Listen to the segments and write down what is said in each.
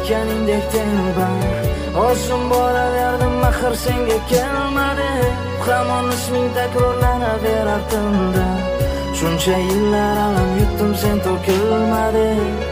aytganingdek telba Oshim boraverdim axir senga kelmadi Hamon isming takrorlanaverar tunda Shuncha yillar alam yutdim sen to'kilmadi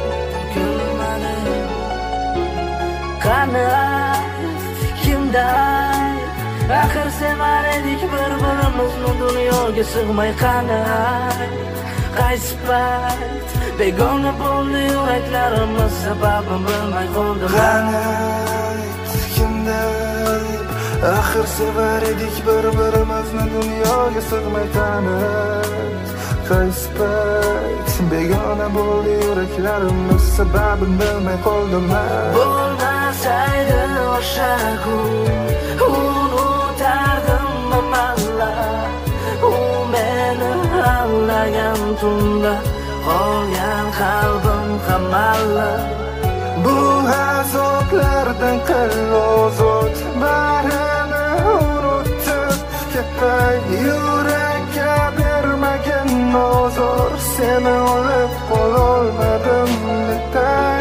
Qani kimda Axir sevar edik bir-birimizni dunyoga sig'may qani Qaysi payt begona bo'ldi yuraklarimiz sababini bilmay qoldim Qani kimda Axir sevar edik bir-birimizni dunyoga sig'may qani Qaysi payt begona bo'ldi yuraklarimiz sababini bilmay qoldim Bo'lmasaydi o'sha kun unutardim amalla U meni avlagan tunda qolgan qalbim hamalla Bu azoblardan qil ozod barini unutib ketay Yurakka bermagin ozor seni olib qololmadim netay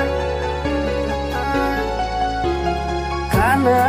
Qani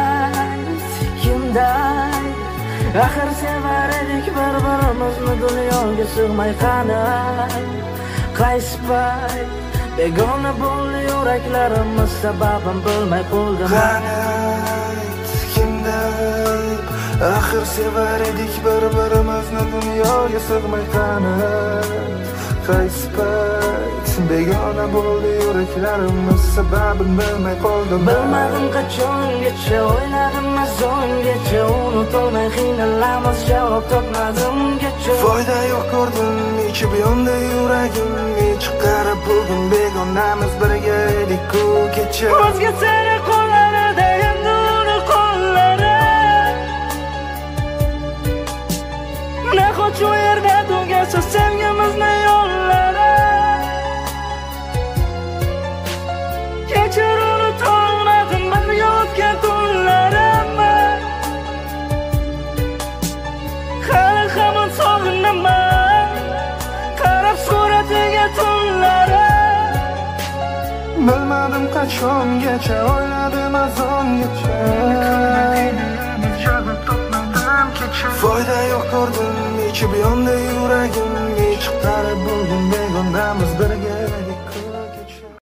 kimday Axir sevar edik bir-birimizni dunyoga sig'may qani Qaysi payt begona bo'ldi yuraklarimiz sababini bilmay qoldim Qani kimda Axir sevar edik bir-birimizni dunyoga sig'may qani Qaysi payt begona bo'ldi yuraklarimiz sababini bilmay qoldim Bilmadim qachongacha o'yladim azongacha Unutolmay qiynalamiz javob topmadimgacha Foyda yo'q ko'rdim ichib yondi yuragim Chiqarib bugun begonamiz birga edik-ku kecha O'zga seni qo'llarida endi uni qo'llari Nahot shu yerda tugasa sevgimizni yo'llari Kechir unutolmadim birga o'tgan tunlarimni Hali hamon sog'inaman qarab suratiga tunlari Bilmadim qachongacha o'yladim azongacha Foyda yo'q ko'rdim ichib yondi yuragim Chiqarib bugun begonamiz birga edik